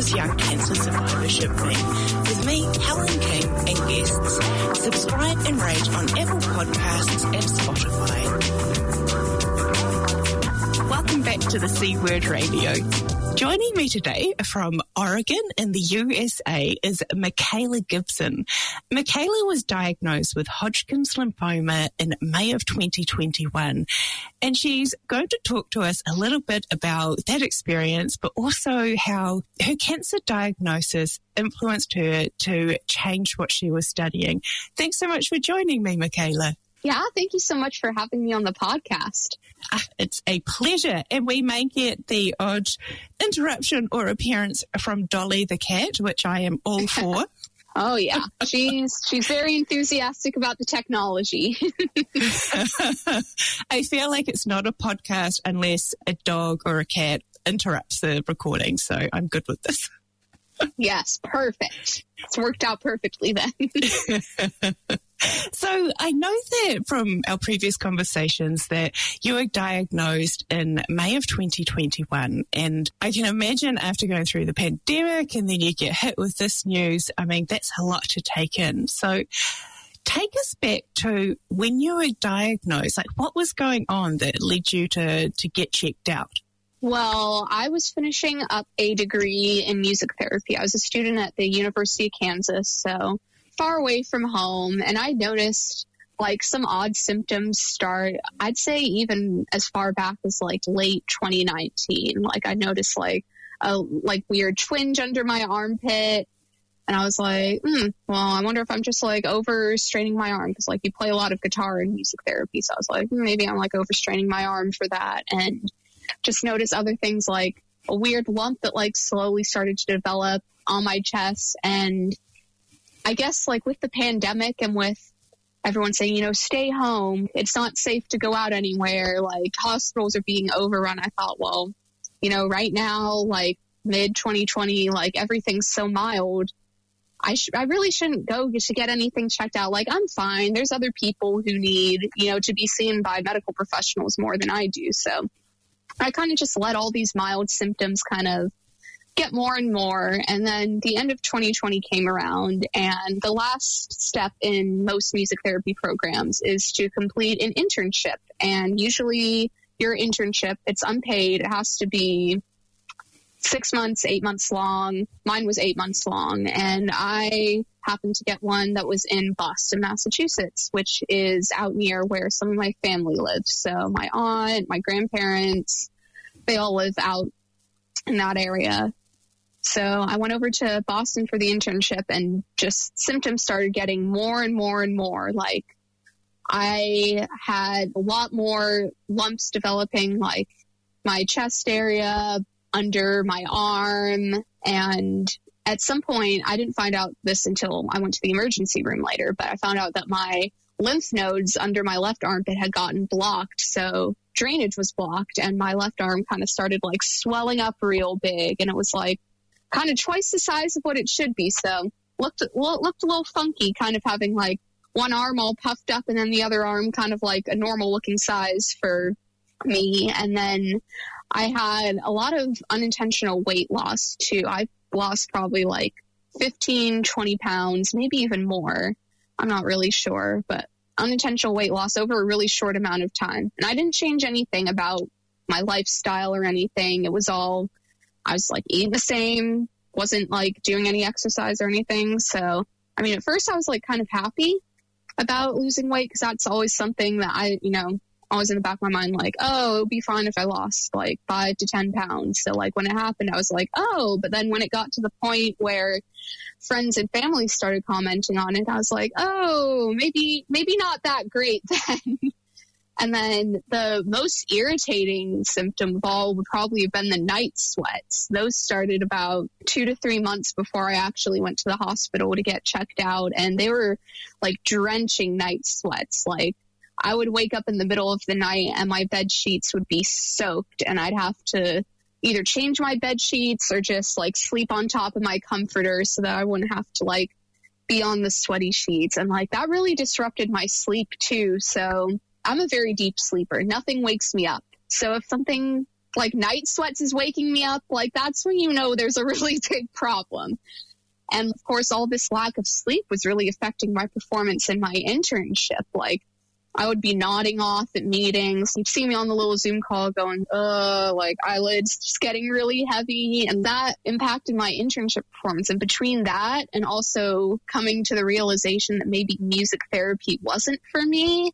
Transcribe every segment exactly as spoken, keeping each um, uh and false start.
week's Young Cancer Survivorship Week with me, Helen King, and guests. Subscribe and rate on Apple Podcasts and Spotify. Welcome back to the C Word Radio. Joining me today from Oregon in the U S A is Michaela Gibson. Michaela was diagnosed with Hodgkin's lymphoma in May of twenty twenty-one, and she's going to talk to us a little bit about that experience, but also how her cancer diagnosis influenced her to change what she was studying. Thanks so much for joining me, Michaela. Yeah, thank you so much for having me on the podcast. Ah, it's a pleasure. And we may get the odd interruption or appearance from Dolly the cat, which I am all for. Oh, yeah. She's she's very enthusiastic about the technology. I feel like it's not a podcast unless a dog or a cat interrupts the recording, so I'm good with this. Yes, perfect. It's worked out perfectly then. So I know that from our previous conversations that you were diagnosed in May of twenty twenty-one, and I can imagine after going through the pandemic and then you get hit with this news, I mean, that's a lot to take in. So take us back to when you were diagnosed, like what was going on that led you to, to get checked out? Well, I was finishing up a degree in music therapy. I was a student at the University of Kansas, so far away from home, and I noticed like some odd symptoms start, I'd say even as far back as like late twenty nineteen. Like I noticed like a like weird twinge under my armpit, and I was like, hmm, well, I wonder if I'm just like overstraining my arm, because like you play a lot of guitar in music therapy, so I was like, hmm, maybe I'm like overstraining my arm for that. And just noticed other things like a weird lump that like slowly started to develop on my chest. And I guess like with the pandemic and with everyone saying, you know, stay home, it's not safe to go out anywhere, like hospitals are being overrun, I thought, well, you know, right now, like mid twenty twenty, like everything's so mild, I sh- I really shouldn't go to get anything checked out. Like I'm fine. There's other people who need, you know, to be seen by medical professionals more than I do. So I kind of just let all these mild symptoms kind of get more and more. And then the end of twenty twenty came around, and the last step in most music therapy programs is to complete an internship. And usually your internship, it's unpaid. It has to be six months, eight months long. Mine was eight months long. And I happened to get one that was in Boston, Massachusetts, which is out near where some of my family lives. So my aunt, my grandparents, they all live out in that area. So I went over to Boston for the internship, and just symptoms started getting more and more and more. Like I had a lot more lumps developing, like my chest area, under my arm. And at some point, I didn't find out this until I went to the emergency room later, but I found out that my lymph nodes under my left armpit had gotten blocked. So drainage was blocked, and my left arm kind of started like swelling up real big. And it was like kind of twice the size of what it should be. So looked, looked a little funky, kind of having like one arm all puffed up and then the other arm kind of like a normal looking size for me. And then I had a lot of unintentional weight loss too. I lost probably like fifteen, twenty pounds, maybe even more. I'm not really sure, but unintentional weight loss over a really short amount of time. And I didn't change anything about my lifestyle or anything. It was all, I was like eating the same, wasn't like doing any exercise or anything. So, I mean, at first I was like kind of happy about losing weight, because that's always something that I, you know, always in the back of my mind, like, oh, it would be fine if I lost like five to ten pounds. So like when it happened, I was like, oh, but then when it got to the point where friends and family started commenting on it, I was like, oh, maybe, maybe not that great then. And then the most irritating symptom of all would probably have been the night sweats. Those started about two to three months before I actually went to the hospital to get checked out. And they were like drenching night sweats. Like I would wake up in the middle of the night and my bed sheets would be soaked, and I'd have to either change my bed sheets or just like sleep on top of my comforter so that I wouldn't have to like be on the sweaty sheets. And like that really disrupted my sleep too. So I'm a very deep sleeper. Nothing wakes me up. So if something like night sweats is waking me up, like that's when you know there's a really big problem. And of course, all this lack of sleep was really affecting my performance in my internship. Like, I would be nodding off at meetings. You'd see me on the little Zoom call going, uh, like eyelids just getting really heavy. And that impacted my internship performance. And between that and also coming to the realization that maybe music therapy wasn't for me,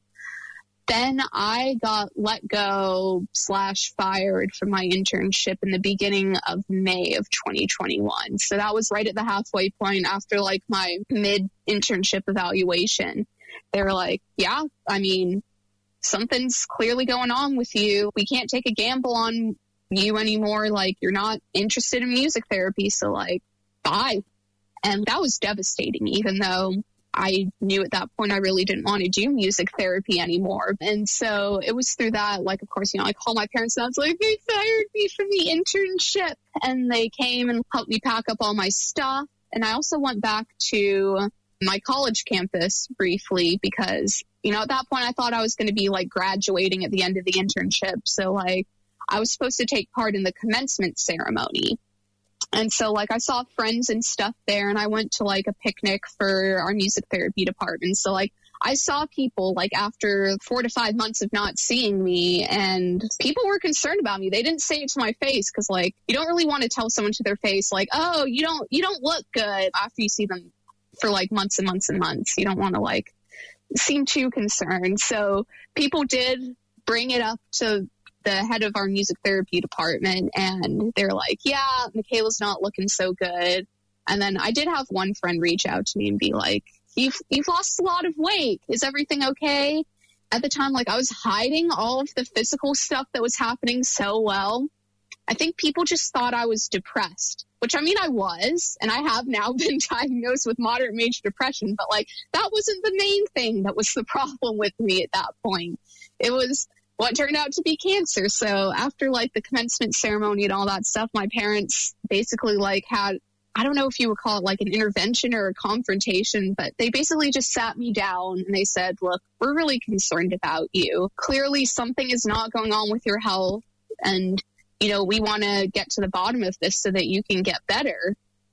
then I got let go slash fired from my internship in the beginning of May of twenty twenty-one. So that was right at the halfway point after like my mid internship evaluation. They were like, yeah, I mean, something's clearly going on with you. We can't take a gamble on you anymore. Like, you're not interested in music therapy. So like, bye. And that was devastating, even though I knew at that point I really didn't want to do music therapy anymore. And so it was through that, like, of course, you know, I called my parents and I was like, they fired me from the internship. And they came and helped me pack up all my stuff. And I also went back to my college campus briefly because, you know, at that point I thought I was going to be like graduating at the end of the internship. So like I was supposed to take part in the commencement ceremony. And so like I saw friends and stuff there, and I went to like a picnic for our music therapy department. So like I saw people like after four to five months of not seeing me, and people were concerned about me. They didn't say it to my face because like you don't really want to tell someone to their face like, oh, you don't you don't look good after you see them for like months and months and months. You don't want to like seem too concerned. So people did bring it up to the head of our music therapy department, and they're like, yeah, Michaela's not looking so good. And then I did have one friend reach out to me and be like, you've, you've lost a lot of weight. Is everything okay? At the time, like I was hiding all of the physical stuff that was happening so well. I think people just thought I was depressed, which I mean, I was, and I have now been diagnosed with moderate major depression, but like that wasn't the main thing that was the problem with me at that point. It was what turned out to be cancer. So after like the commencement ceremony and all that stuff, my parents basically like had, I don't know if you would call it like an intervention or a confrontation, but they basically just sat me down and they said, look, we're really concerned about you. Clearly something is not going on with your health, and you know, we want to get to the bottom of this so that you can get better.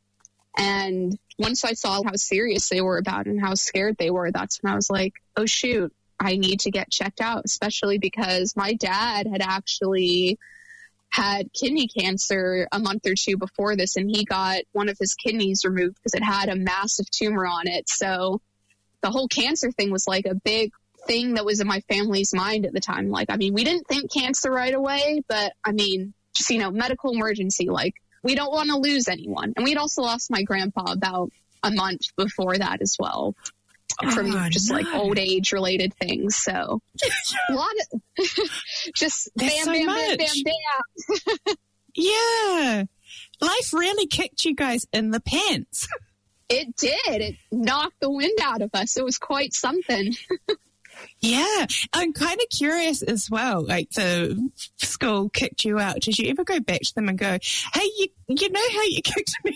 And once I saw how serious they were about it and how scared they were, that's when I was like, oh, shoot, I need to get checked out, especially because my dad had actually had kidney cancer a month or two before this, and he got one of his kidneys removed because it had a massive tumor on it. So the whole cancer thing was like a big thing that was in my family's mind at the time. Like, I mean, we didn't think cancer right away, but I mean, just, you know, medical emergency, like we don't want to lose anyone. And we'd also lost my grandpa about a month before that as well, from oh, just no. like old age related things. So a lot of just bam, so bam, bam, bam, bam. Yeah. Life really kicked you guys in the pants. It did. It knocked the wind out of us. It was quite something. Yeah, I'm kind of curious as well. Like, the school kicked you out. Did you ever go back to them and go, hey, you, you know how you kicked me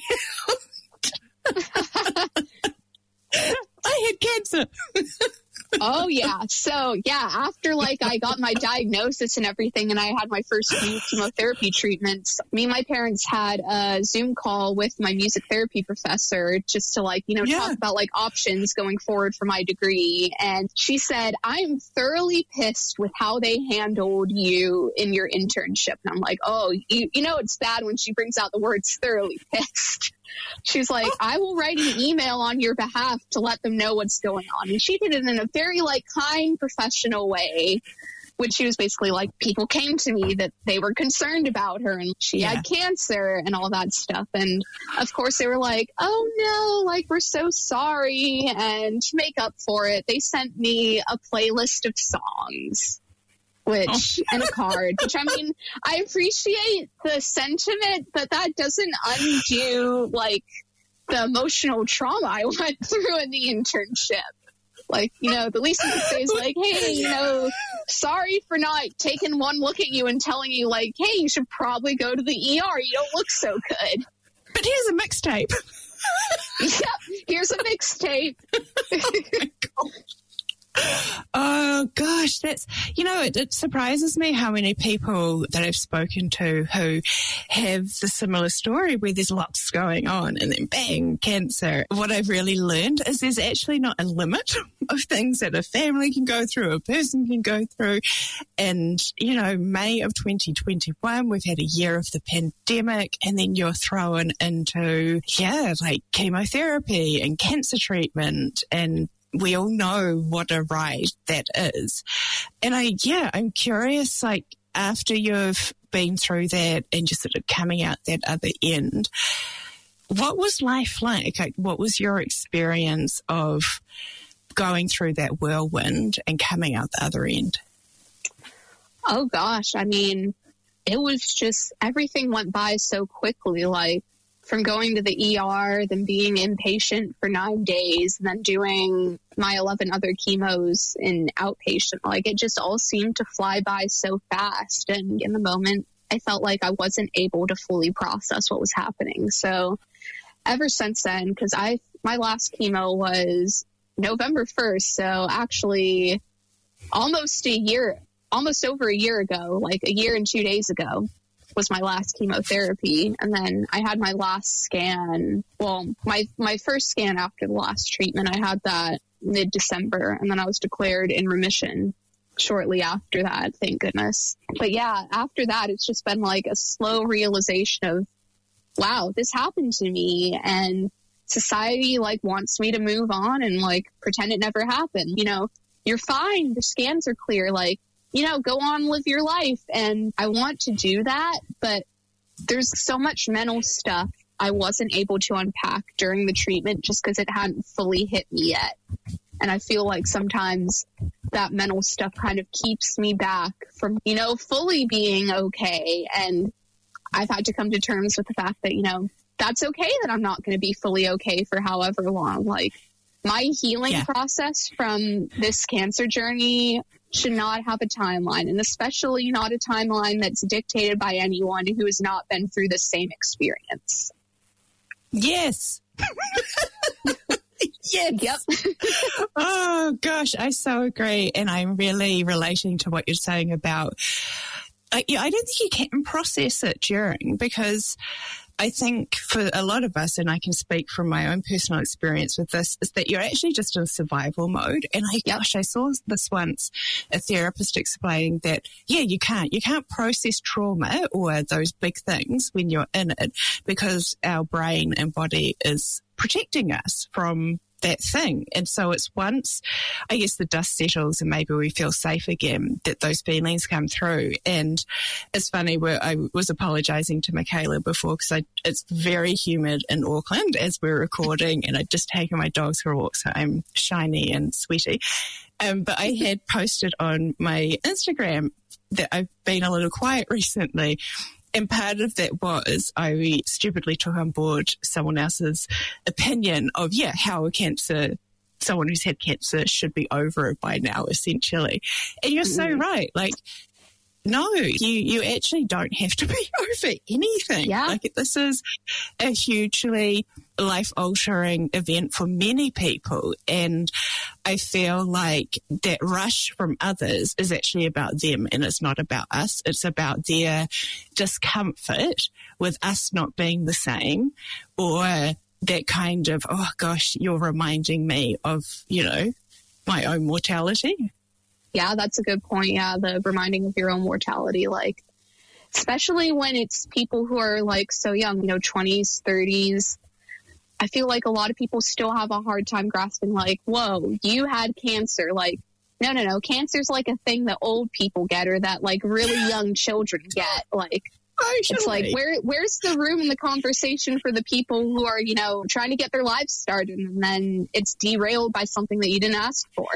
out? I had cancer. Oh, yeah. So, yeah, after, like, I got my diagnosis and everything, and I had my first few chemotherapy treatments, me and my parents had a Zoom call with my music therapy professor just to, like, you know, yeah. talk about, like, options going forward for my degree. And she said, I'm thoroughly pissed with how they handled you in your internship. And I'm like, oh, you, you know it's bad when she brings out the words thoroughly pissed. She's like, I will write an email on your behalf to let them know what's going on. And she did it in a very, like, kind, professional way, which she was basically like, people came to me that they were concerned about her and she yeah. had cancer and all that stuff. And of course they were like, oh no, like, we're so sorry. And to make up for it, they sent me a playlist of songs. Which, and a card, which I mean, I appreciate the sentiment, but that doesn't undo, like, the emotional trauma I went through in the internship. Like, you know, the least you could say is like, hey, you know, sorry for not taking one look at you and telling you, like, hey, you should probably go to the E R. You don't look so good. But here's a mixtape. Yeah, here's a mixtape. Oh my God. Oh, gosh, that's, you know, it, it surprises me how many people that I've spoken to who have the similar story where there's lots going on and then bang, cancer. What I've really learned is there's actually not a limit of things that a family can go through, a person can go through. And, you know, May of twenty twenty-one, we've had a year of the pandemic, and then you're thrown into, yeah, like chemotherapy and cancer treatment, and we all know what a ride that is. And I, yeah, I'm curious, like, after you've been through that and just sort of coming out that other end, what was life like? Like, what was your experience of going through that whirlwind and coming out the other end? Oh, gosh. I mean, it was just, everything went by so quickly. Like, from going to the E R, then being inpatient for nine days, and then doing my eleven other chemos in outpatient. Like, it just all seemed to fly by so fast. And in the moment, I felt like I wasn't able to fully process what was happening. So ever since then, because I, my last chemo was November first. So actually almost a year, almost over a year ago, like a year and two days ago, was my last chemotherapy. And then I had my last scan. Well, my, my first scan after the last treatment, I had that mid-December, and then I was declared in remission shortly after that, thank goodness. But yeah, after that, it's just been like a slow realization of, wow, this happened to me, and society like wants me to move on and like pretend it never happened. You know, you're fine. The scans are clear. Like, you know, go on, live your life. And I want to do that, but there's so much mental stuff I wasn't able to unpack during the treatment just because it hadn't fully hit me yet. And I feel like sometimes that mental stuff kind of keeps me back from, you know, fully being okay. And I've had to come to terms with the fact that, you know, that's okay that I'm not going to be fully okay for however long. Like, my healing yeah. process from this cancer journey should not have a timeline, and especially not a timeline that's dictated by anyone who has not been through the same experience. Yes. Yes. Yep. Oh, gosh, I so agree. And I'm really relating to what you're saying about, uh, yeah, I don't think you can process it during, because I think for a lot of us, and I can speak from my own personal experience with this, is that you're actually just in survival mode. And I, gosh, I saw this once, a therapist explaining that, yeah, you can't, you can't process trauma or those big things when you're in it, because our brain and body is protecting us from that thing. And so it's once, I guess, the dust settles and maybe we feel safe again, that those feelings come through. And it's funny, where I was apologizing to Michaela before, because it's very humid in Auckland as we're recording, and I'd just taken my dogs for a walk, so I'm shiny and sweaty. Um, but I had posted on my Instagram that I've been a little quiet recently. And part of that was I stupidly took on board someone else's opinion of, yeah, how a cancer, someone who's had cancer should be over it by now, essentially. And you're so right. Like, no, you, you actually don't have to be over anything. Yeah. Like, this is a hugely life-altering event for many people. And I feel like that rush from others is actually about them, and it's not about us. It's about their discomfort with us not being the same, or that kind of, oh gosh, you're reminding me of, you know, my own mortality. Yeah, that's a good point. Yeah, the reminding of your own mortality, like, especially when it's people who are like so young, you know, twenties, thirties. I feel like a lot of people still have a hard time grasping, like, whoa, you had cancer. Like, no, no, no. Cancer's like a thing that old people get, or that like really young children get. Like, it's like, where, where's the room in the conversation for the people who are, you know, trying to get their lives started, and then it's derailed by something that you didn't ask for?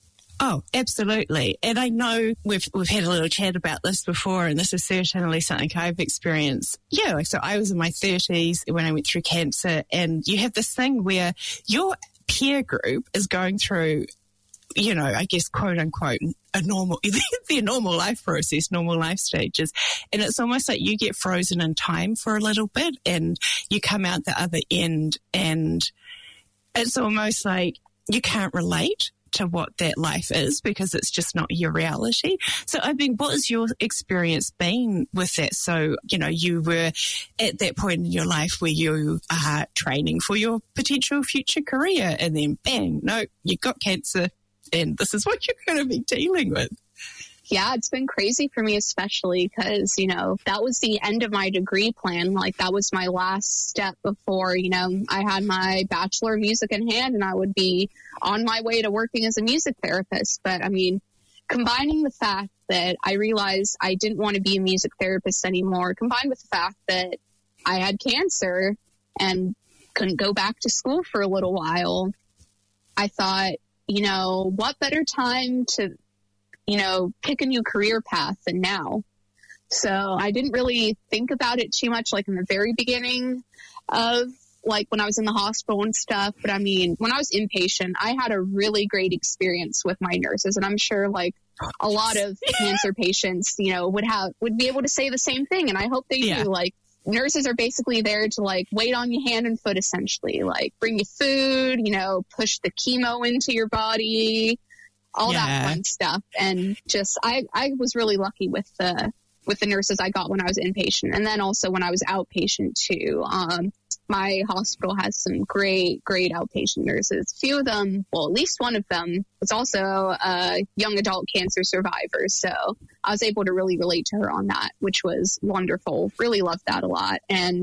Oh, absolutely. And I know we've we've had a little chat about this before, and this is certainly something I've experienced. Yeah, like, so I was in my thirties when I went through cancer, and you have this thing where your peer group is going through, you know, I guess, quote unquote, a normal, their normal life process, normal life stages. And it's almost like you get frozen in time for a little bit, and you come out the other end, and it's almost like you can't relate to what that life is because it's just not your reality. So, I mean, what has your experience been with that? So, you know, you were at that point in your life where you are training for your potential future career and then bang, no, you got cancer and this is what you're going to be dealing with. Yeah, it's been crazy for me, especially because, you know, that was the end of my degree plan. Like, that was my last step before, you know, I had my Bachelor of Music in hand and I would be on my way to working as a music therapist. But, I mean, combining the fact that I realized I didn't want to be a music therapist anymore, combined with the fact that I had cancer and couldn't go back to school for a little while, I thought, you know, what better time to you know, pick a new career path than now. So I didn't really think about it too much, like in the very beginning of like when I was in the hospital and stuff. But I mean, when I was inpatient, I had a really great experience with my nurses. And I'm sure like a lot of cancer patients, you know, would have, would be able to say the same thing. And I hope they yeah. do. Like, nurses are basically there to like wait on your hand and foot, essentially, like bring you food, you know, push the chemo into your body, all yeah. that fun stuff. And just, I, I was really lucky with the, with the nurses I got when I was inpatient. And then also when I was outpatient too. Um, my hospital has some great, great outpatient nurses. A few of them, well, at least one of them was also a young adult cancer survivor. So I was able to really relate to her on that, which was wonderful. Really loved that a lot. And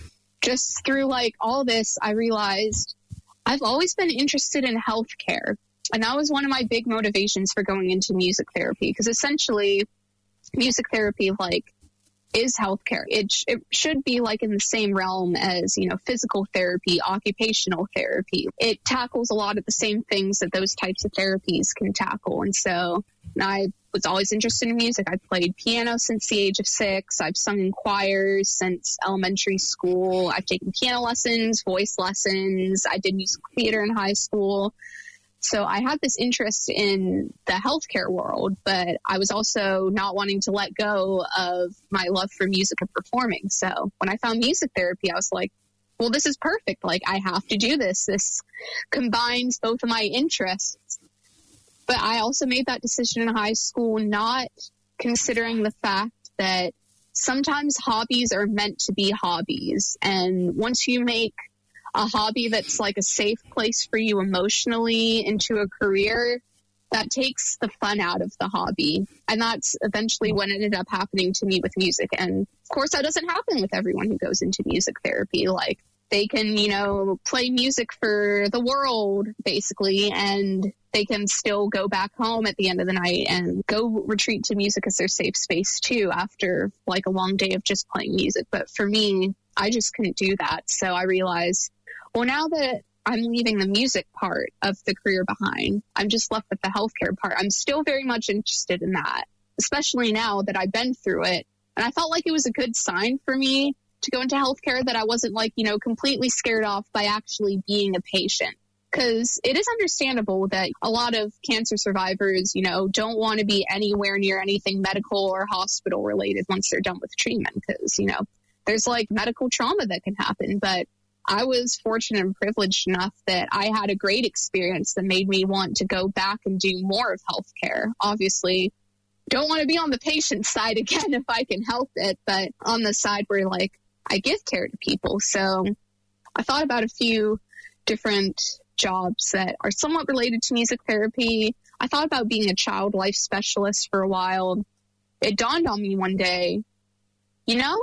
just through like all this, I realized I've always been interested in healthcare. And that was one of my big motivations for going into music therapy, because essentially music therapy, like, is healthcare. It, sh- it should be like in the same realm as, you know, physical therapy, occupational therapy. It tackles a lot of the same things that those types of therapies can tackle. And so I was always interested in music. I played piano since the age of six. I've sung in choirs since elementary school. I've taken piano lessons, voice lessons. I did musical theater in high school. So I had this interest in the healthcare world, but I was also not wanting to let go of my love for music and performing. So when I found music therapy, I was like, well, this is perfect. Like, I have to do this. This combines both of my interests. But I also made that decision in high school, not considering the fact that sometimes hobbies are meant to be hobbies. And once you make a hobby that's like a safe place for you emotionally into a career, that takes the fun out of the hobby. And that's eventually what ended up happening to me with music. And of course, that doesn't happen with everyone who goes into music therapy. Like, they can, you know, play music for the world, basically, and they can still go back home at the end of the night and go retreat to music as their safe space too, after like a long day of just playing music. But for me, I just couldn't do that. So I realized, well, now that I'm leaving the music part of the career behind, I'm just left with the healthcare part. I'm still very much interested in that, especially now that I've been through it. And I felt like it was a good sign for me to go into healthcare, that I wasn't like, you know, completely scared off by actually being a patient. Because it is understandable that a lot of cancer survivors, you know, don't want to be anywhere near anything medical or hospital related once they're done with treatment. Because, you know, there's like medical trauma that can happen. But I was fortunate and privileged enough that I had a great experience that made me want to go back and do more of healthcare. Obviously, don't want to be on the patient side again if I can help it, but on the side where like I give care to people. So I thought about a few different jobs that are somewhat related to music therapy. I thought about being a child life specialist for a while. It dawned on me one day, you know,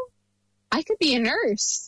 I could be a nurse.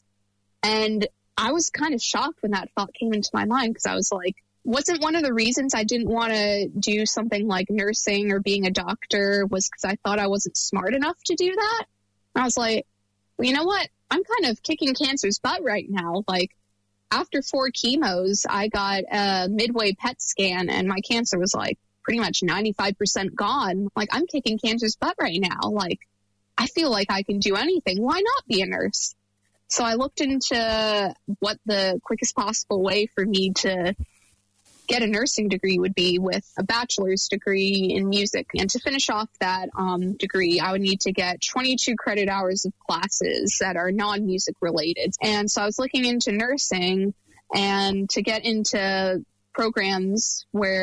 And I was kind of shocked when that thought came into my mind, because I was like, wasn't one of the reasons I didn't want to do something like nursing or being a doctor was because I thought I wasn't smart enough to do that? And I was like, well, you know what? I'm kind of kicking cancer's butt right now. Like, after four chemos, I got a midway P E T scan and my cancer was like pretty much ninety-five percent gone. Like, I'm kicking cancer's butt right now. Like, I feel like I can do anything. Why not be a nurse? So I looked into what the quickest possible way for me to get a nursing degree would be, with a bachelor's degree in music. And to finish off that um, degree, I would need to get twenty-two credit hours of classes that are non-music related. And so I was looking into nursing, and to get into programs where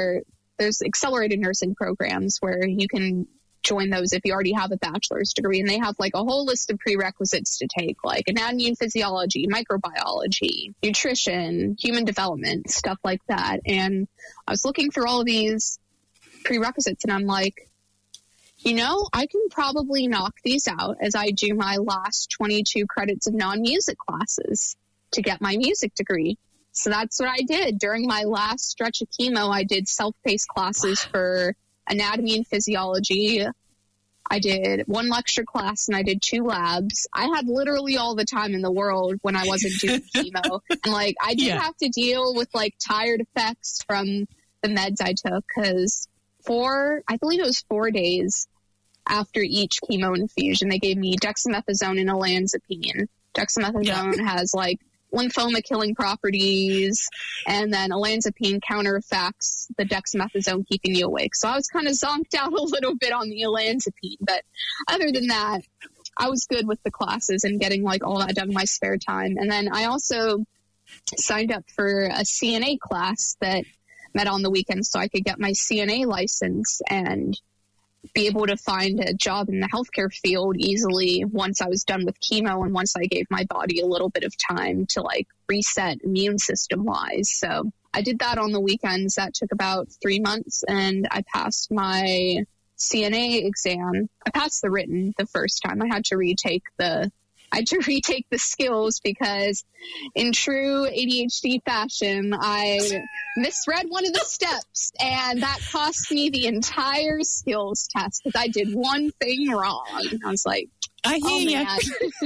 there's accelerated nursing programs where you can join those if you already have a bachelor's degree, and they have like a whole list of prerequisites to take, like anatomy and physiology, microbiology, nutrition, human development, stuff like that. And I was looking through all of these prerequisites, and I'm like, you know, I can probably knock these out as I do my last twenty-two credits of non-music classes to get my music degree. So that's what I did. During my last stretch of chemo, I did self-paced classes for anatomy and physiology. I did one lecture class and I did two labs. I had literally all the time in the world when I wasn't doing chemo. And like, I did yeah. have to deal with like tired effects from the meds I took, because four, I believe it was four days after each chemo infusion, they gave me dexamethasone and olanzapine. Dexamethasone yeah. has like lymphoma killing properties, and then olanzapine counteracts the dexamethasone, keeping you awake. So I was kind of zonked out a little bit on the olanzapine, but other than that, I was good with the classes and getting like all that done in my spare time. And then I also signed up for a C N A class that met on the weekend so I could get my C N A license and be able to find a job in the healthcare field easily once I was done with chemo and once I gave my body a little bit of time to like reset immune system wise. So I did that on the weekends. That took about three months and I passed my C N A exam. I passed the written the first time. I had to retake the I had to retake the skills because in true A D H D fashion, I misread one of the steps, and that cost me the entire skills test because I did one thing wrong. I was like, I hear oh, you.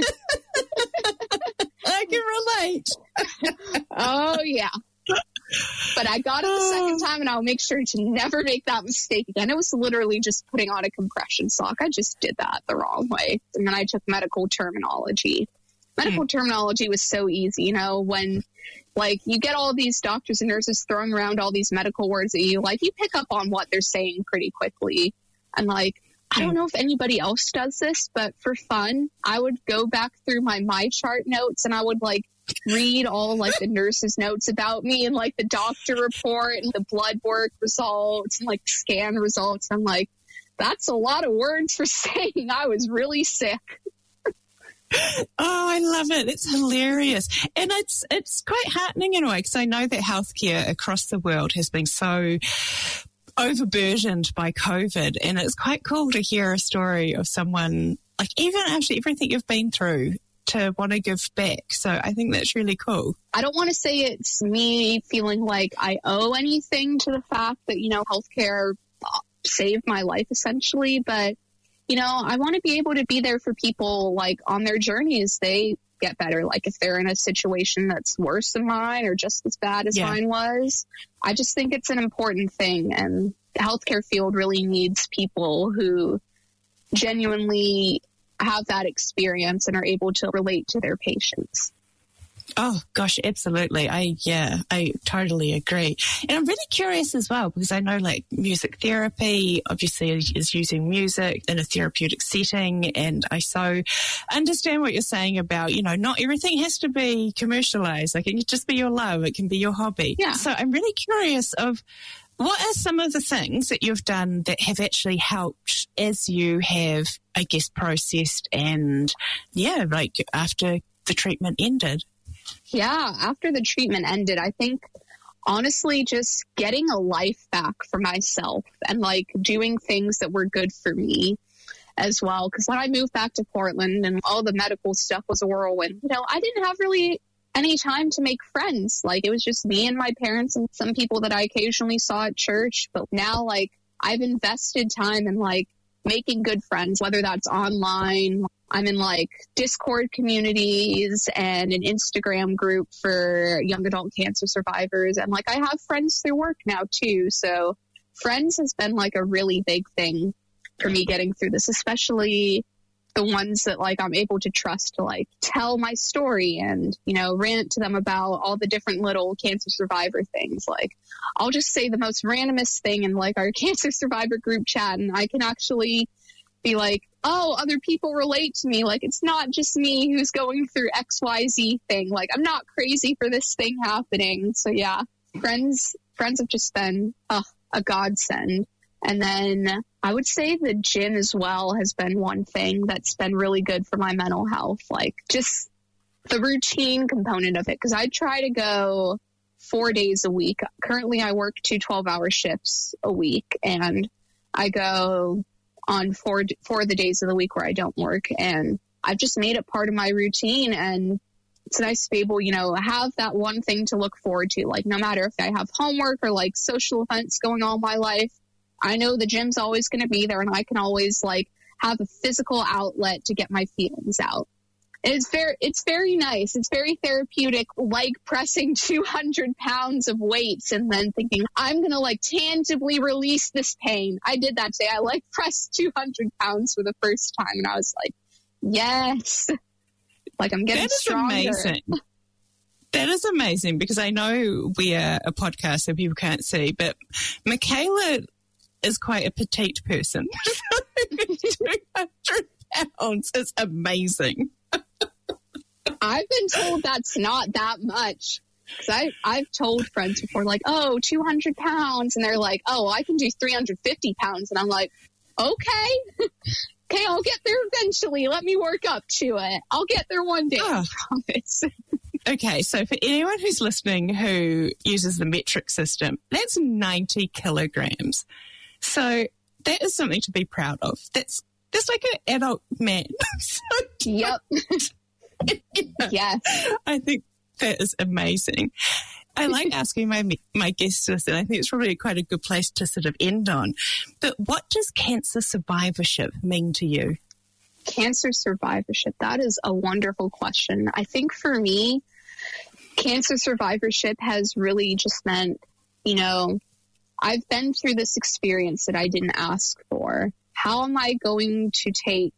I can relate. Oh, yeah. But I got it the second time, and I'll make sure to never make that mistake again. It was literally just putting on a compression sock. I just did that the wrong way. And then I took medical terminology. Medical mm. terminology was so easy, you know, when, like, you get all these doctors and nurses throwing around all these medical words that you, like, you pick up on what they're saying pretty quickly. And, like, I don't know if anybody else does this, but for fun, I would go back through my MyChart notes and I would, like, read all like the nurse's notes about me and like the doctor report and the blood work results and like scan results. I'm like, that's a lot of words for saying I was really sick. Oh, I love it. It's hilarious. And it's it's quite heartening in a way because I know that healthcare across the world has been so overburdened by COVID, and it's quite cool to hear a story of someone, like even after everything you've been through, to want to give back. So I think that's really cool. I don't want to say it's me feeling like I owe anything to the fact that, you know, healthcare saved my life essentially, but, you know, I want to be able to be there for people like on their journey as they get better. Like if they're in a situation that's worse than mine or just as bad as yeah. mine was, I just think it's an important thing. And the healthcare field really needs people who genuinely have that experience and are able to relate to their patients. Oh, gosh, absolutely. I, yeah, I totally agree. And I'm really curious as well, because I know like music therapy obviously is using music in a therapeutic setting. And I so understand what you're saying about, you know, not everything has to be commercialized. Like it can just be your love. It can be your hobby. Yeah. So I'm really curious of, what are some of the things that you've done that have actually helped as you have, I guess, processed and, yeah, like after the treatment ended? Yeah, after the treatment ended, I think, honestly, just getting a life back for myself and, like, doing things that were good for me as well. Because when I moved back to Portland and all the medical stuff was a whirlwind, you know, I didn't have really any time to make friends. Like it was just me and my parents and some people that I occasionally saw at church. But now like I've invested time in like making good friends, whether that's online. I'm in like Discord communities and an Instagram group for young adult cancer survivors. And like I have friends through work now too. So friends has been like a really big thing for me getting through this, especially the ones that like I'm able to trust to like tell my story and, you know, rant to them about all the different little cancer survivor things. Like I'll just say the most randomest thing in like our cancer survivor group chat, and I can actually be like, oh, other people relate to me. Like it's not just me who's going through X Y Z thing. Like I'm not crazy for this thing happening. So yeah, friends, friends have just been uh, a godsend. And then I would say the gym as well has been one thing that's been really good for my mental health. Like just the routine component of it. Cause I try to go four days a week. Currently I work two twelve hour shifts a week, and I go on four, four of the days of the week where I don't work. And I've just made it part of my routine, and it's nice to be able, you know, have that one thing to look forward to. Like no matter if I have homework or like social events going on in my life, I know the gym's always going to be there, and I can always like have a physical outlet to get my feelings out. It's very, it's very nice. It's very therapeutic, like pressing two hundred pounds of weights and then thinking, I'm going to like tangibly release this pain. I did that today. I like pressed two hundred pounds for the first time, and I was like, yes, like I'm getting that is stronger. Amazing. That is amazing, because I know we are a podcast so people can't see, but Michaela is quite a petite person. two hundred pounds is amazing. I've been told that's not that much. Cause I, I've told friends before, like, oh, two hundred pounds. And they're like, oh, I can do three hundred fifty pounds. And I'm like, okay, okay, I'll get there eventually. Let me work up to it. I'll get there one day, oh. I promise. Okay, so for anyone who's listening who uses the metric system, that's ninety kilograms. So that is something to be proud of. That's that's like an adult man. So yep. Yeah. Yes. I think that is amazing. I like asking my my guests this, and I think it's probably quite a good place to sort of end on. But what does cancer survivorship mean to you? Cancer survivorship, that is a wonderful question. I think for me, cancer survivorship has really just meant, you know, I've been through this experience that I didn't ask for. How am I going to take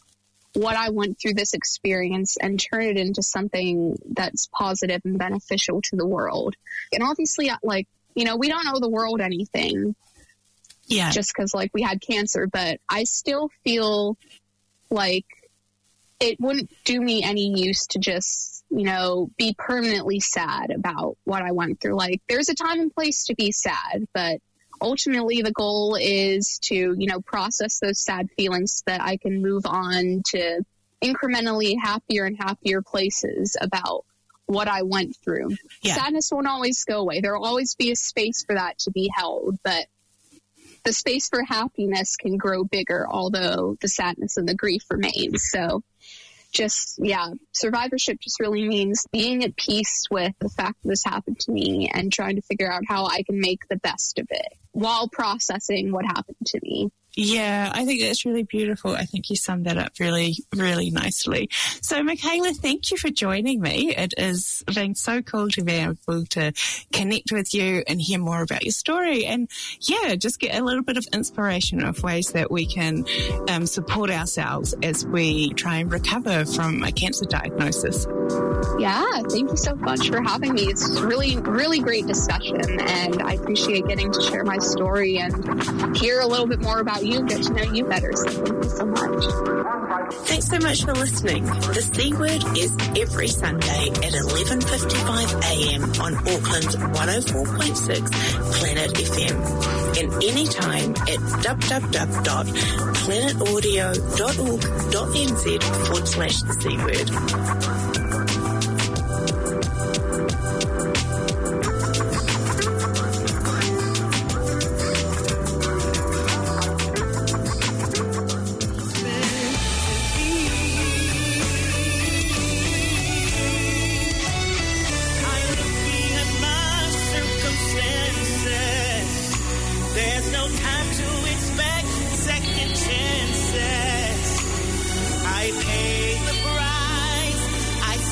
what I went through this experience and turn it into something that's positive and beneficial to the world? And obviously, like, you know, we don't owe the world anything. Yeah. Just because, like, we had cancer, but I still feel like it wouldn't do me any use to just, you know, be permanently sad about what I went through. Like, there's a time and place to be sad, but ultimately the goal is to, you know, process those sad feelings so that I can move on to incrementally happier and happier places about what I went through. Yeah. Sadness won't always go away. There will always be a space for that to be held, but the space for happiness can grow bigger, although the sadness and the grief remains. So just, yeah, survivorship just really means being at peace with the fact that this happened to me and trying to figure out how I can make the best of it while processing what happened to me. Yeah, I think that's really beautiful. I think you summed that up really, really nicely. So, Michaela, thank you for joining me. It has been so cool to be able to connect with you and hear more about your story, and, yeah, just get a little bit of inspiration of ways that we can um, support ourselves as we try and recover from a cancer diagnosis. Yeah, thank you so much for having me. It's really, really great discussion, and I appreciate getting to share my story and hear a little bit more about you, get to know you better. So thank you so much. Thanks so much for listening. The C Word is every Sunday at eleven fifty-five a.m. on Auckland's one oh four point six Planet F M, and anytime at www.planetaudio.org.nz forward slash the C Word. I paid the price. I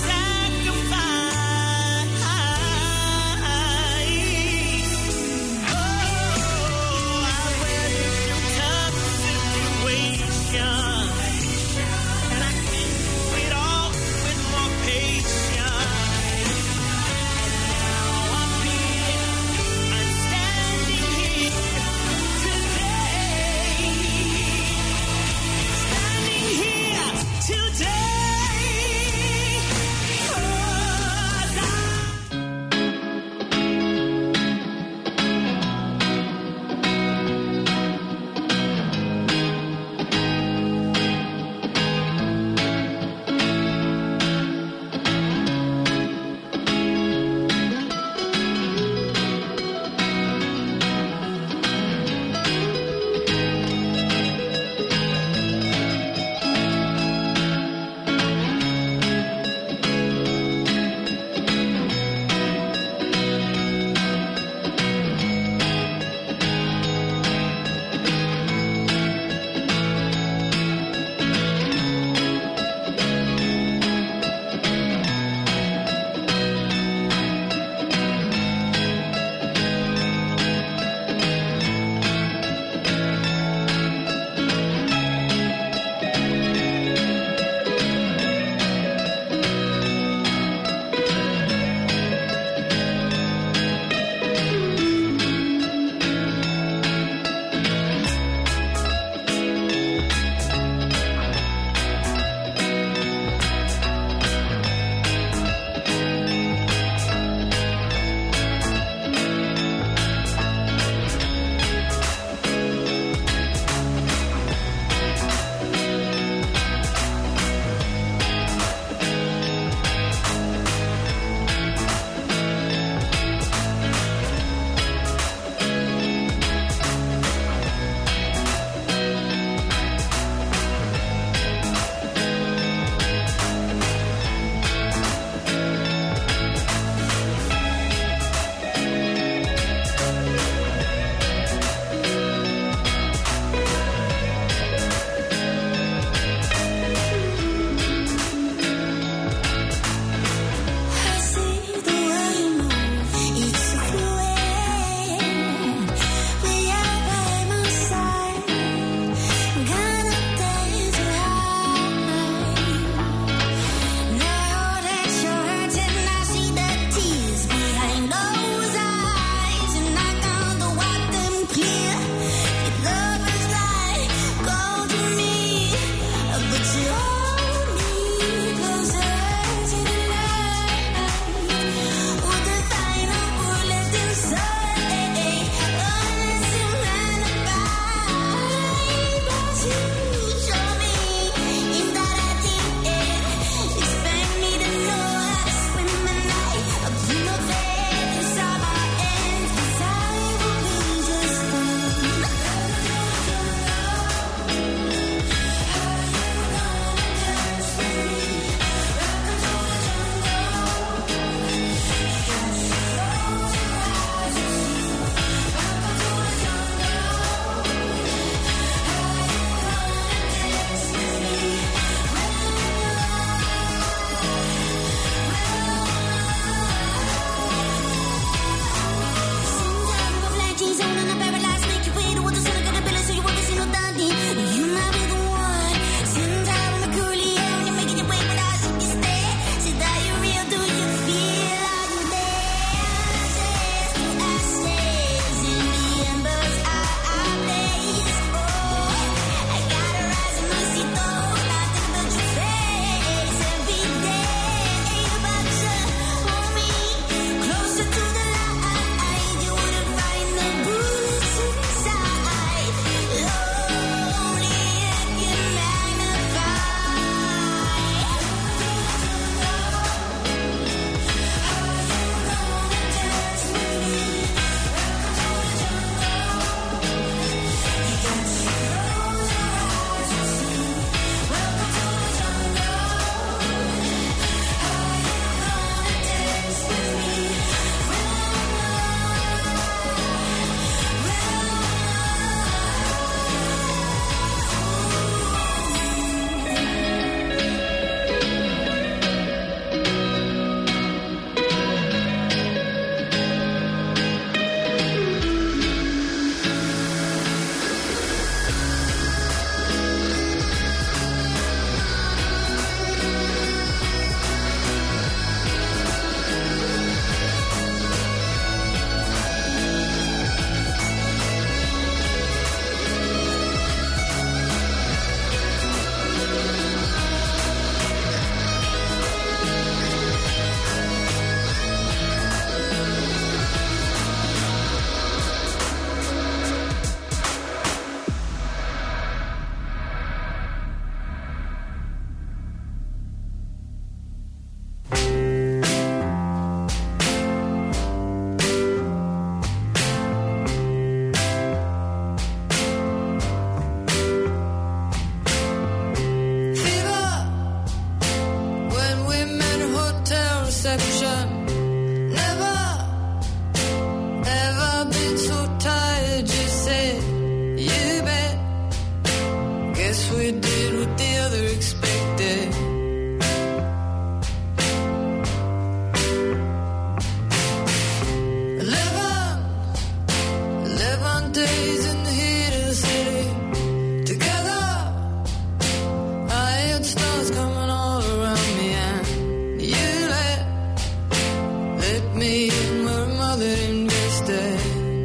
me in where mother invested.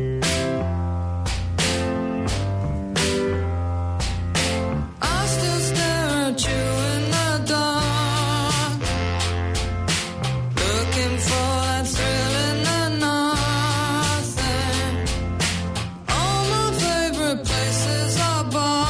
I still stare at you in the dark, looking for that thrill in the nothing. All my favorite places are bars.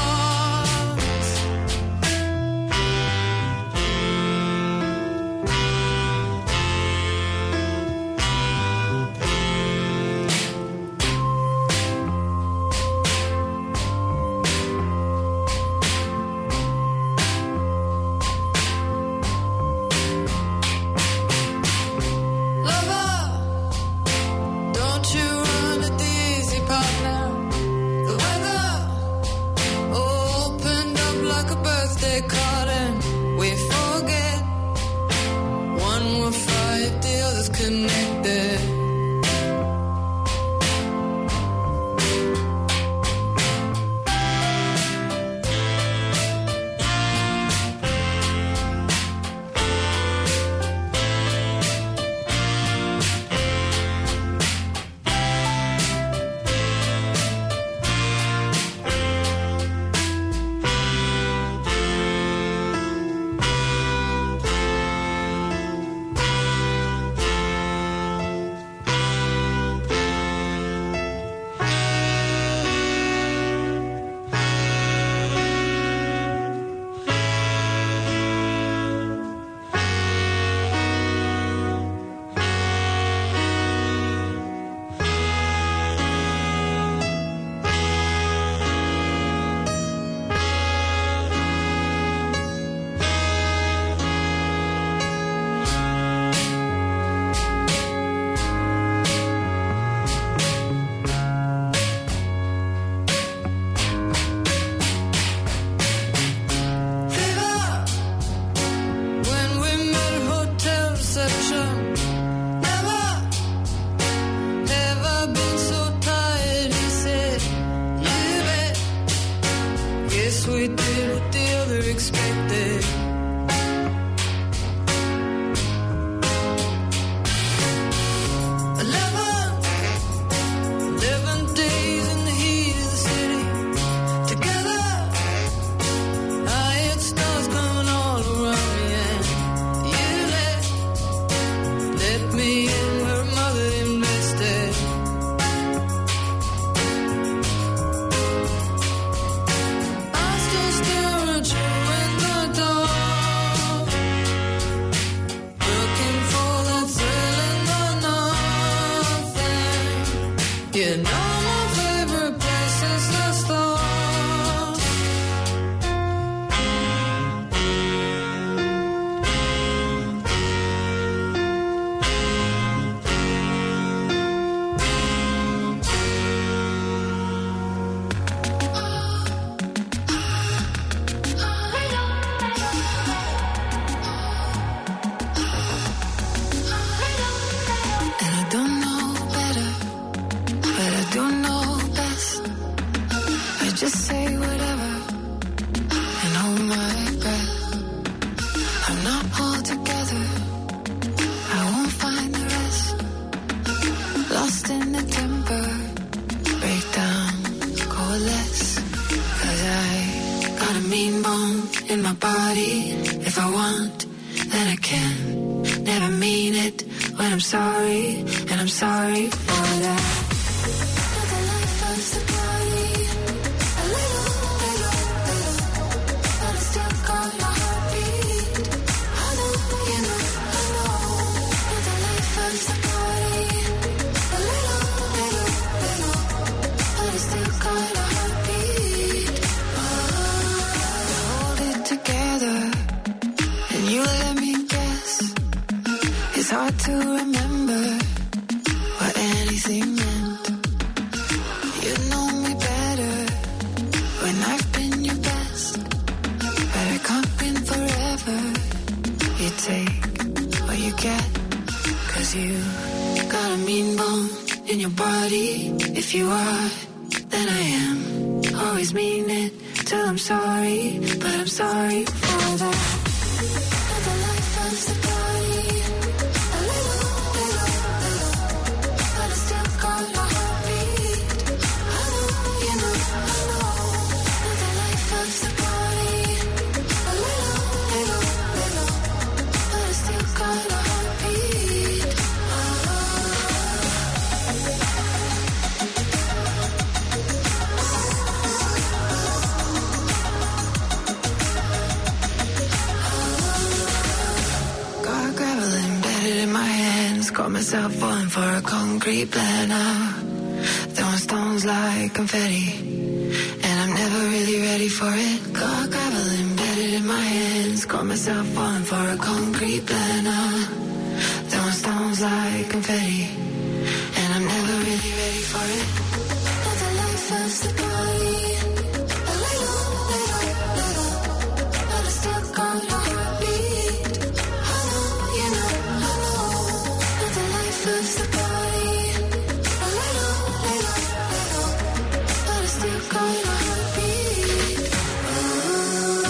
myself falling for a concrete planner, throwing stones like confetti, and I'm never really ready for it. Got gravel embedded in my hands, caught myself falling for a concrete planner, throwing stones like confetti, and I'm never really ready for it. Not the life of the body, a little, little, little, but it's stuck on your heartbeat. I know, you know, I know. Not the life of the body, a little, little, little, but it's stuck on your heartbeat. Ooh.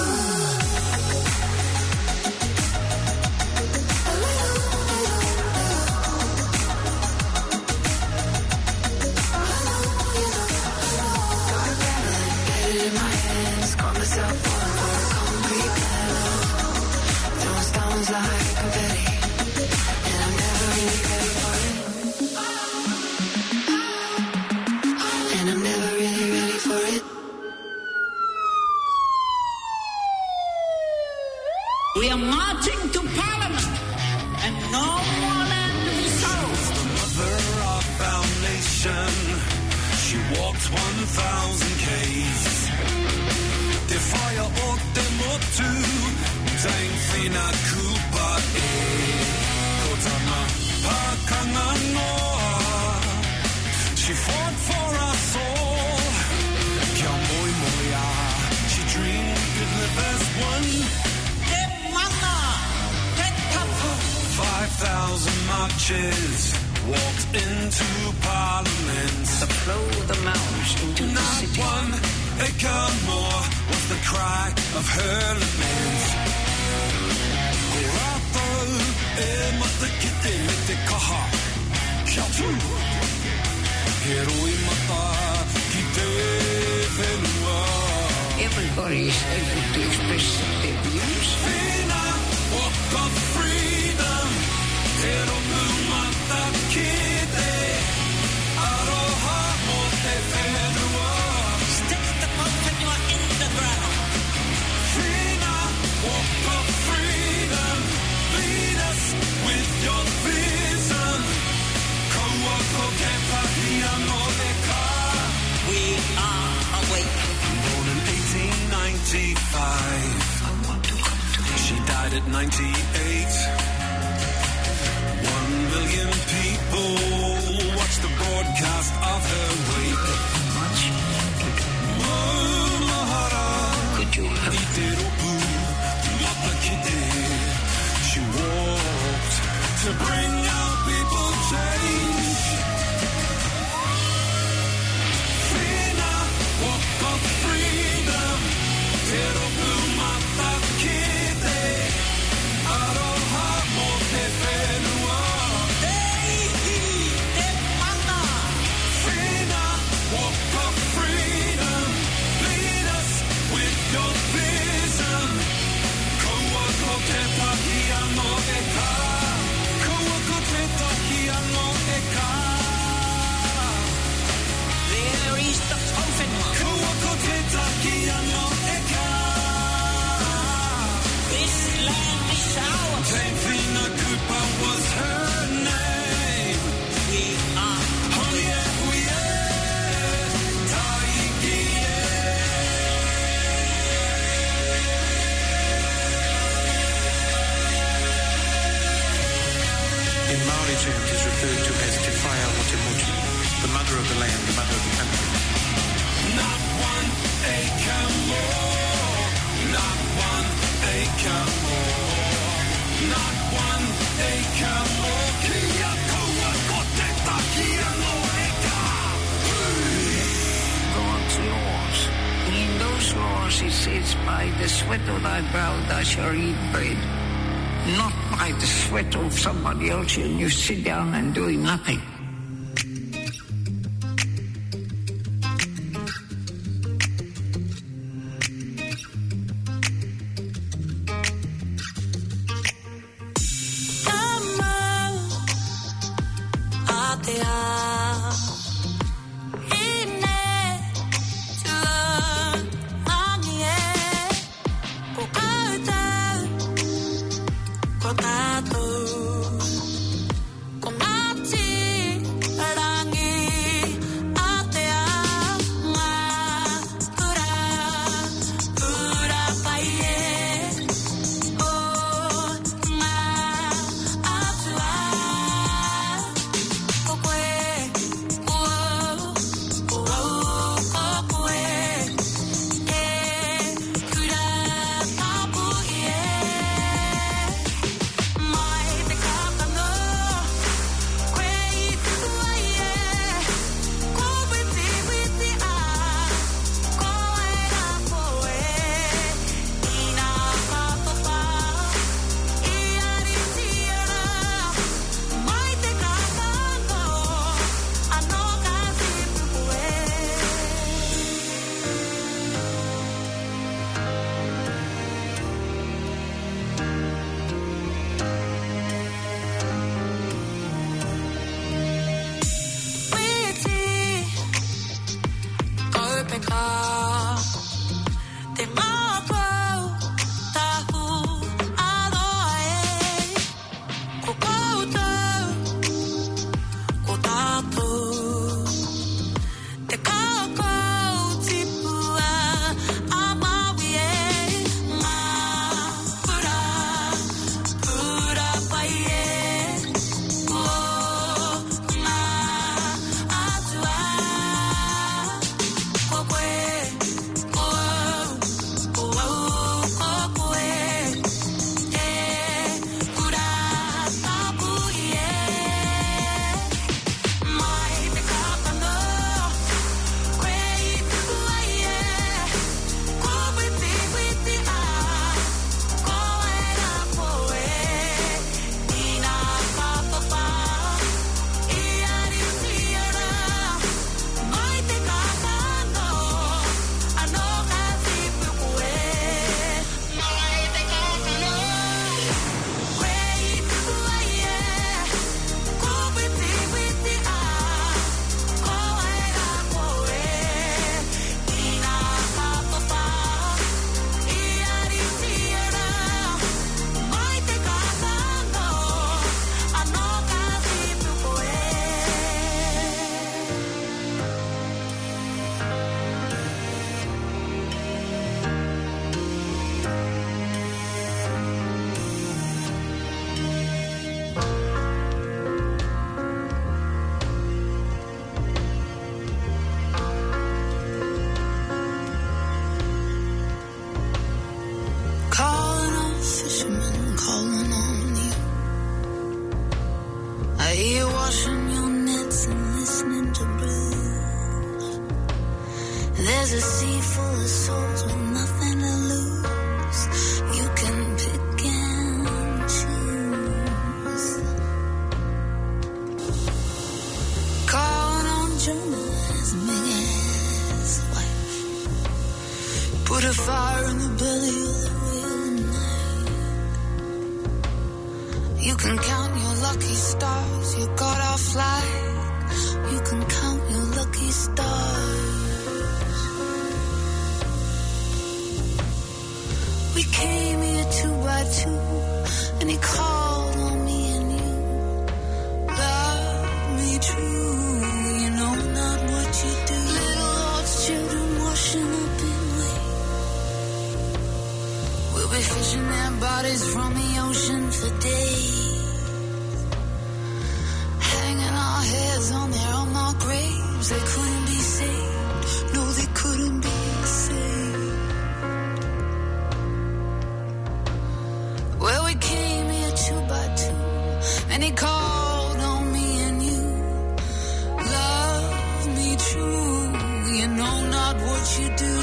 A little, little, in my hands, caught myself falling for a concrete panel, throwing stones like confetti, and I'm never really ready for it. And I'm never really ready for it. We are marching to Parliament, and no more land to be sold. The mother of our nation, she walked one thousand k's. Det får jeg og det må du, den finder kupa e. Kotama pakanga nor, she fought for us all. Kya moi moya, she dreamed we could live as one. Det manga, det tapu. Five thousand marches walked into Parliament. To flow the mountains into the Not city. one acre more was the cry of her lament. Rato e mata kite me te kaha, kia tu. Heroi mata ki te whenua. Everybody is able to express their views. Whina, walk of freedom. Te roku mata ki te aroha mo te whenua. Stick the Pompanoa in the ground. Whina, walk of freedom. Lead us with your vision. Kaua ko ke pahia no te ka. We are awake. Born in eighteen ninety-five. She died at ninety-eight. One million people watched the broadcast of her wake. Much Oh, Mahara, could you have Iteropu, Mapakite. She walked to bring our people change. Whina, walk of freedom. Teropu Mapakite. Aroha mo te whenua. det manga? Whina, walk of freedom. Lead us with your vision. Kaua ko te pahia no e ka. Kaua ko te pahia no e ka. There is the Pompanoa. Kaua ko te pahia no e ka. This land is ours. Te whina kupa was her name. We are Hoie, hoie, taiki e. In Maori terms, is referred to as Te Whaia Motemotu, the mother of the land, the mother of the country. Not one acre more. Not one acre more. Not one acre more. Kia kaua ko te takia no eka. God's laws. In those laws it says, by the sweat of thy brow thou shalt eat bread. Not by the sweat of somebody else and you sit down and doing nothing. Ko There's a sea full of souls with nothing to lose. You can pick and choose. Calling on Jonah as Megan's wife. Put a fire in the belly of the whale night. You can count your lucky stars. You got our flag. You can count your lucky stars. We came here two by two, and he called on me and you. Love me true, you know not what you do. Little Lord's children washing up in wave. We'll be fishing their bodies from the ocean for days. Hanging our heads on their unmarked graves. They couldn't be saved, no they couldn't be saved. Well, we came here two by two, and he called on me and you. Love me true, you know not what you do.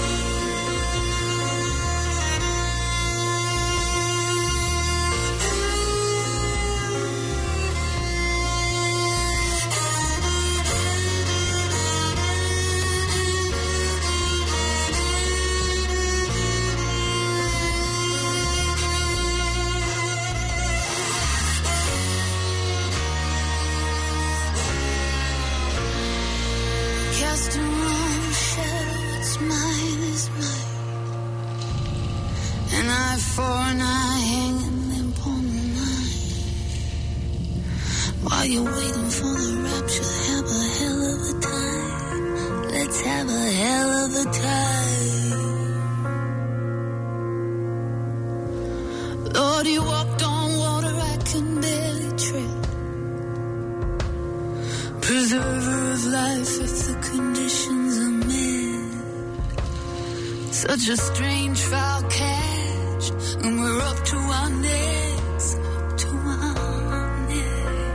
Cast around the shadow, it's mine, it's mine. An eye for an eye, hanging limp on the line. While you're waiting for the rapture, have a hell of a time. Let's have a hell of a time. Lord, you walked on water, I can barely tread. Preserver of life if the conditions are met. Such a strange foul catch, and we're up to our necks, up to our necks.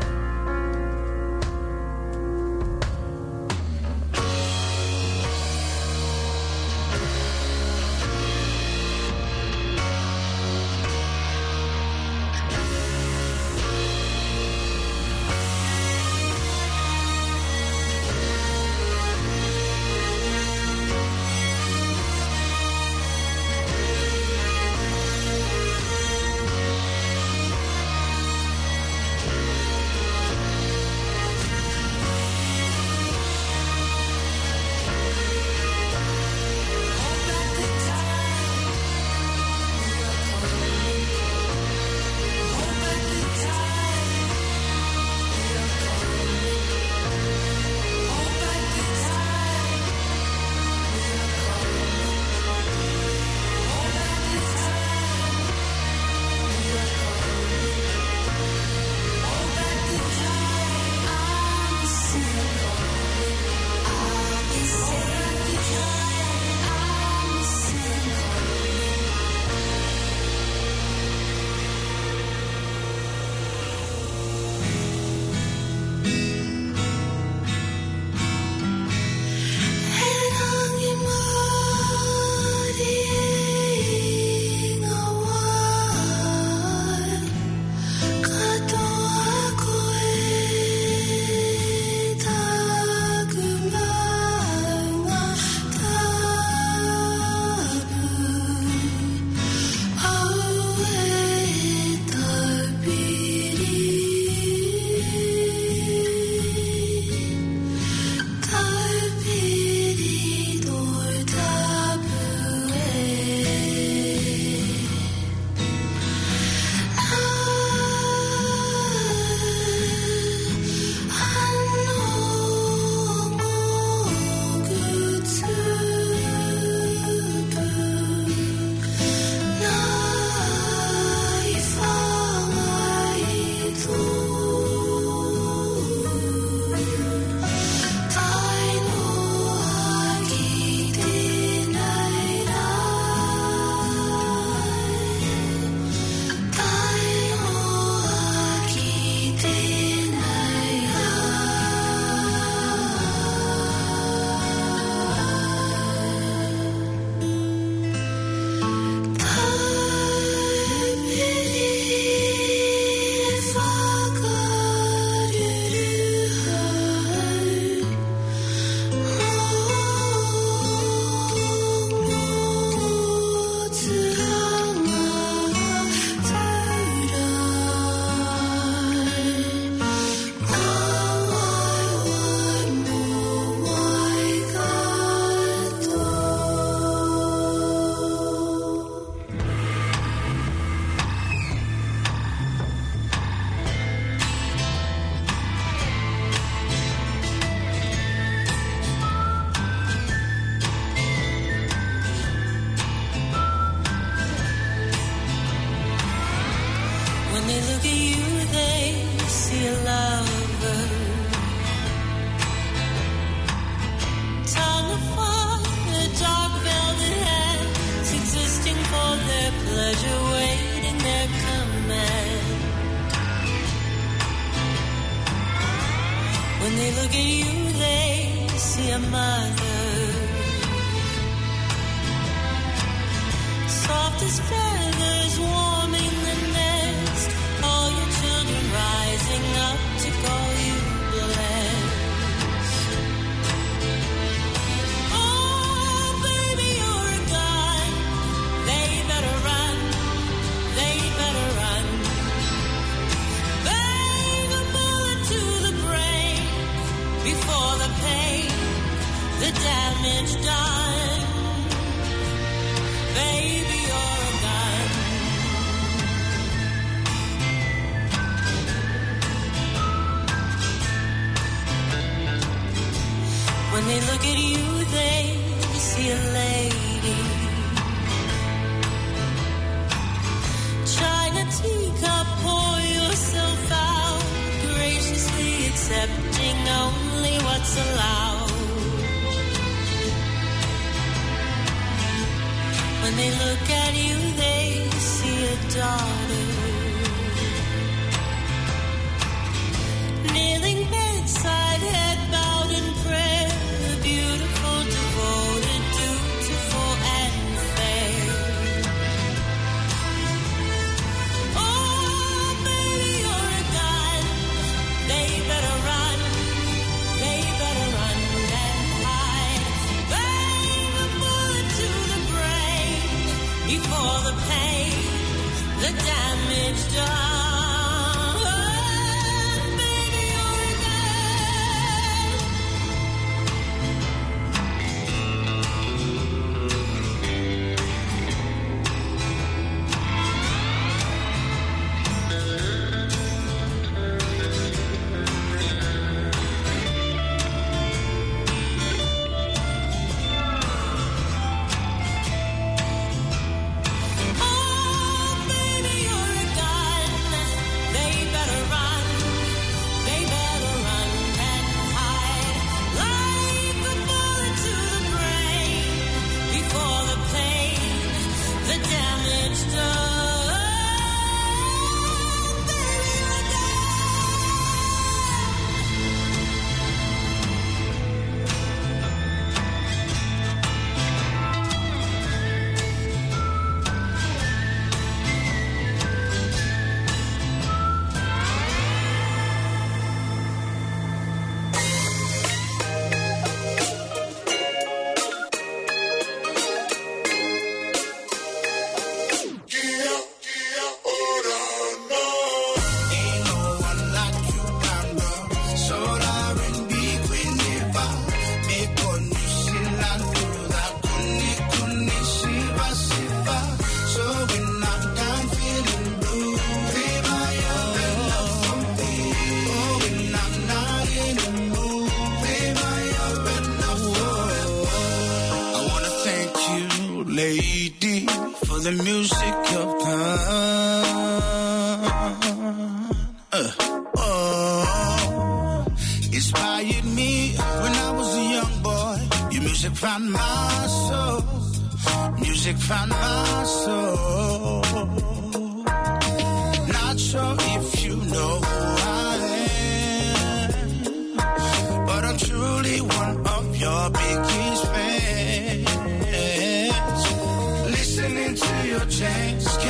When they look at you, they see a mother. Soft as feathers, warming the nest. All your children rising up to call you blessed. Oh, baby, you're a gun. They better run. They better run. Bang a bullet to the brain before the pain, the damage done. Baby, you're a gun. When they look at you, they see a lady. China teacup, pour yourself out, graciously accepting only what's allowed. When they look at you, they see a daughter. Kneeling bedside, head bowed in prayer, beautiful, devoted, dutiful, and fair. Oh, baby, you're a gun. They better run. They better run and hide. Bang a bullet to the brain before the pain, the damage done. Baby, you're a gun. Oh, baby, you're a gun. They better run. They better run and hide. Like a bullet to the brain before the pain, the damage done. Baby, you're a gun. Ain't no one like you, Panda. Soul R and B, Queen Diva. Me konishi landuza, kuni kuni shiva shiva. So when I'm down feeling blue, baby, you're enough for me. Oh, when I'm not in the mood, baby, you're enough forever. I wanna thank you, lady, for the music you've done. Uh, oh, inspired me when I was a young boy. Your music found my soul. Music found my soul. Not sure if you know who I am, but I'm truly one of your biggest fans. Listening to your chants